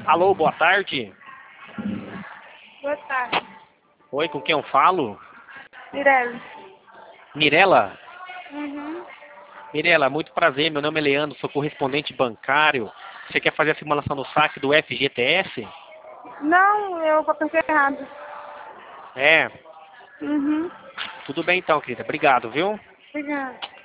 Alô, boa tarde. Boa tarde. Oi, com quem eu falo? Mirelle. Mirela? Uhum. Mirela, muito prazer. Meu nome é Leandro, sou correspondente bancário. Você quer fazer a simulação do saque do FGTS? Não, eu apertei errado. É. Uhum. Tudo bem então, querida. Obrigado, viu? Obrigada.